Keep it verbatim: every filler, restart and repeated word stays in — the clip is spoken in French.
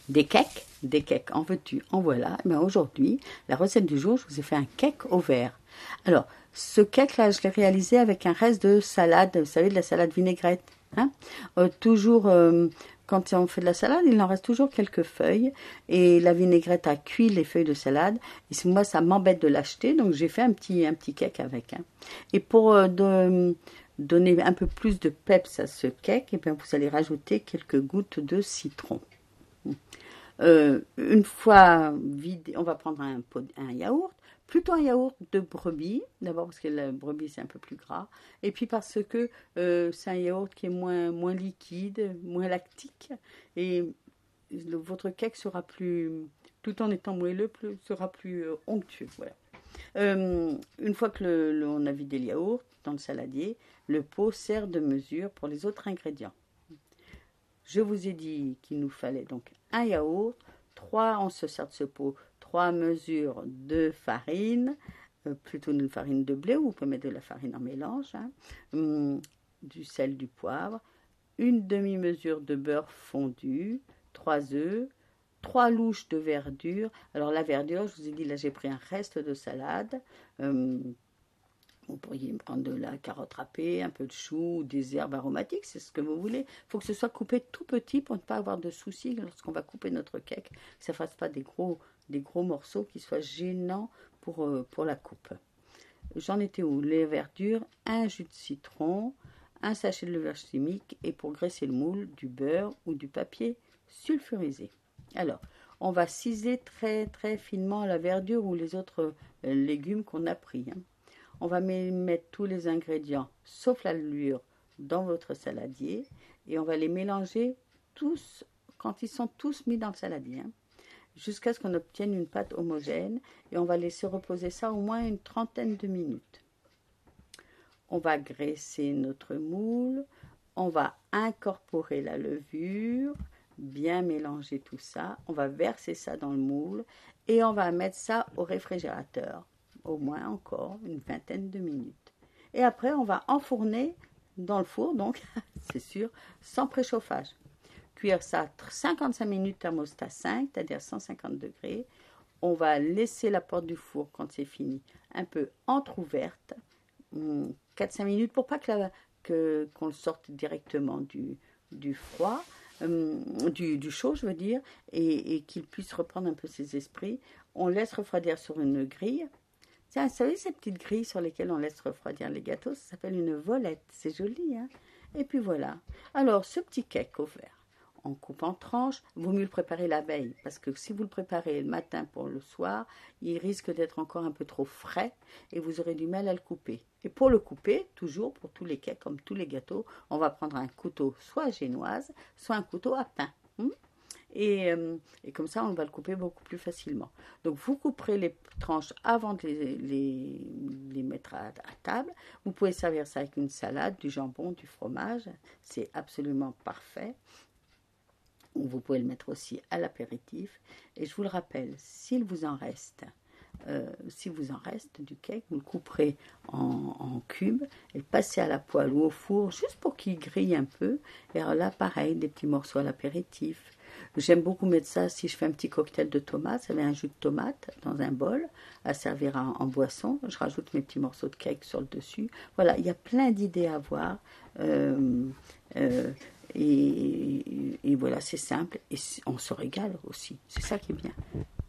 des cakes, des cakes, en veux-tu, en voilà. Mais aujourd'hui, la recette du jour, je vous ai fait un cake au vert. Alors, ce cake-là, je l'ai réalisé avec un reste de salade, vous savez, de la salade vinaigrette. Hein euh, toujours, euh, quand on fait de la salade, il en reste toujours quelques feuilles. Et la vinaigrette a cuit les feuilles de salade. Et moi, ça m'embête de l'acheter, donc j'ai fait un petit, un petit cake avec. Hein. Et pour euh, de, donner un peu plus de peps à ce cake, et bien, vous allez rajouter quelques gouttes de citron. Euh, une fois vidé, on va prendre un, pot, un yaourt, plutôt un yaourt de brebis, d'abord parce que la brebis c'est un peu plus gras, et puis parce que euh, c'est un yaourt qui est moins, moins liquide, moins lactique, et le, votre cake sera plus, tout en étant moelleux, plus, sera plus euh, onctueux. Voilà. Euh, une fois que le, le, on a vidé le yaourt dans le saladier, le pot sert de mesure pour les autres ingrédients. Je vous ai dit qu'il nous fallait donc un yaourt, trois, on se sert de ce pot, trois mesures de farine, euh, plutôt une farine de blé, ou vous pouvez mettre de la farine en mélange, hein, hum, du sel, du poivre, une demi-mesure de beurre fondu, trois œufs, trois louches de verdure. Alors la verdure, je vous ai dit, là j'ai pris un reste de salade. Hum, Vous pourriez prendre de la carotte râpée, un peu de chou, des herbes aromatiques, c'est ce que vous voulez. Il faut que ce soit coupé tout petit pour ne pas avoir de soucis lorsqu'on va couper notre cake, que ça ne fasse pas des gros, des gros morceaux qui soient gênants pour, euh, pour la coupe. J'en étais où? Les verdures, un jus de citron, un sachet de levure chimique et pour graisser le moule, du beurre ou du papier sulfurisé. Alors, on va ciseler très très finement la verdure ou les autres euh, légumes qu'on a pris. Hein. On va mettre tous les ingrédients, sauf la levure, dans votre saladier. Et on va les mélanger tous, quand ils sont tous mis dans le saladier. Hein, jusqu'à ce qu'on obtienne une pâte homogène. Et on va laisser reposer ça au moins une trentaine de minutes. On va graisser notre moule. On va incorporer la levure. Bien mélanger tout ça. On va verser ça dans le moule. Et on va mettre ça au réfrigérateur. Au moins encore une vingtaine de minutes. Et après, on va enfourner dans le four, donc, c'est sûr, sans préchauffage. Cuire ça cinquante-cinq minutes thermostat cinq, c'est-à-dire cent cinquante degrés. On va laisser la porte du four, quand c'est fini, un peu entrouverte, quatre à cinq minutes, pour pas que la, que, qu'on le sorte directement du, du froid, euh, du, du chaud, je veux dire, et, et qu'il puisse reprendre un peu ses esprits. On laisse refroidir sur une grille. Tiens, vous savez ces petites grilles sur lesquelles on laisse refroidir les gâteaux, ça s'appelle une volette, c'est joli, hein. Et puis voilà. Alors, ce petit cake au vert, on coupe en tranches, vaut mieux le préparer la veille, parce que si vous le préparez le matin pour le soir, il risque d'être encore un peu trop frais, et vous aurez du mal à le couper. Et pour le couper, toujours, pour tous les cakes, comme tous les gâteaux, on va prendre un couteau, soit génoise, soit un couteau à pain. Hum Et, euh, et comme ça, on va le couper beaucoup plus facilement. Donc, vous couperez les tranches avant de les, les, les mettre à, à table. Vous pouvez servir ça avec une salade, du jambon, du fromage. C'est absolument parfait. Vous pouvez le mettre aussi à l'apéritif. Et je vous le rappelle, s'il vous en reste, euh, s'il vous en reste du cake, vous le couperez en, en cubes et le passez à la poêle ou au four, juste pour qu'il grille un peu. Et alors là, pareil, des petits morceaux à l'apéritif. J'aime beaucoup mettre ça si je fais un petit cocktail de tomates. Ça met un jus de tomate dans un bol à servir en, en boisson. Je rajoute mes petits morceaux de cake sur le dessus. Voilà, il y a plein d'idées à avoir. Euh, euh, et, et voilà, c'est simple. Et on se régale aussi. C'est ça qui est bien.